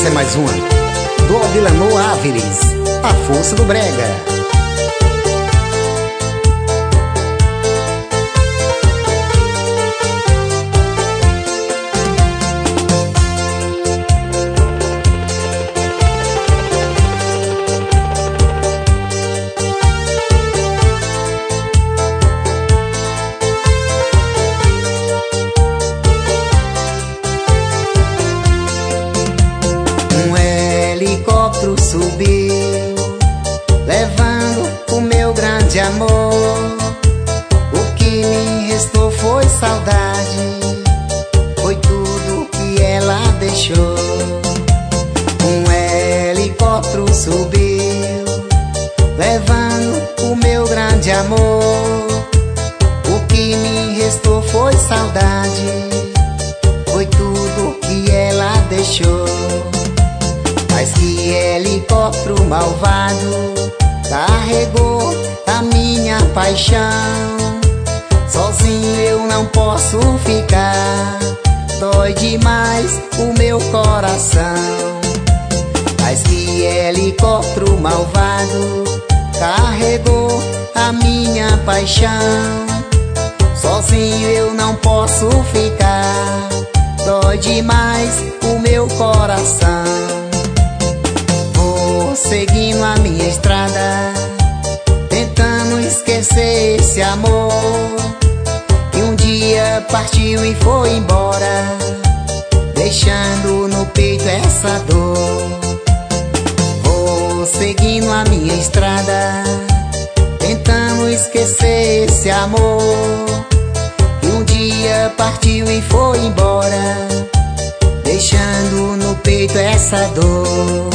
Essa é mais uma do Aldilano Áviles, A Força do Brega. Helicóptero subiu, levando o meu grande amor. O que me restou foi saudade, foi tudo que ela deixou. Um helicóptero subiu, levando o meu grande amor. O que me restou foi saudade, foi tudo que ela deixou. Mas que helicóptero malvado carregou a minha paixão. Sozinho eu não posso ficar, dói demais o meu coração. Mas que helicóptero malvado carregou a minha paixão. Sozinho eu não posso ficar, dói demais o meu coração. Seguindo a minha estrada, tentando esquecer esse amor que um dia partiu e foi embora, deixando no peito essa dor. Vou seguindo a minha estrada, tentando esquecer esse amor que um dia partiu e foi embora, deixando no peito essa dor.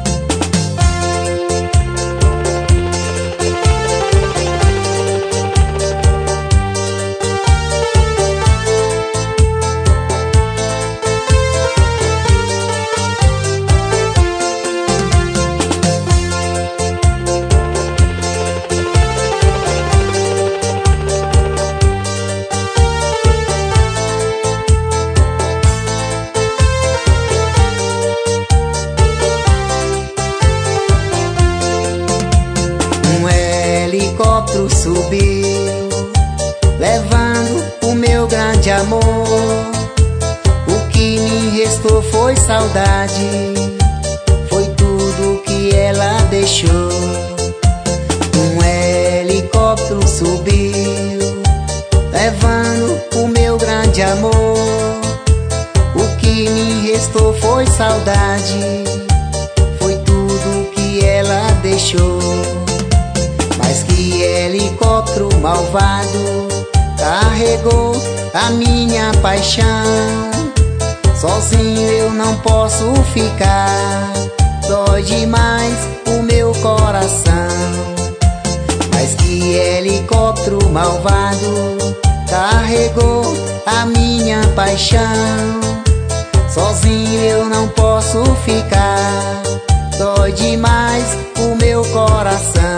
Helicóptero subiu, levando o meu grande amor. O que me restou foi saudade, foi tudo que ela deixou. Um helicóptero subiu, levando o meu grande amor. O que me restou foi saudade, foi tudo que ela deixou. Mas que helicóptero malvado carregou a minha paixão. Sozinho eu não posso ficar, dói demais o meu coração. Mas que helicóptero malvado carregou a minha paixão. Sozinho eu não posso ficar, dói demais o meu coração.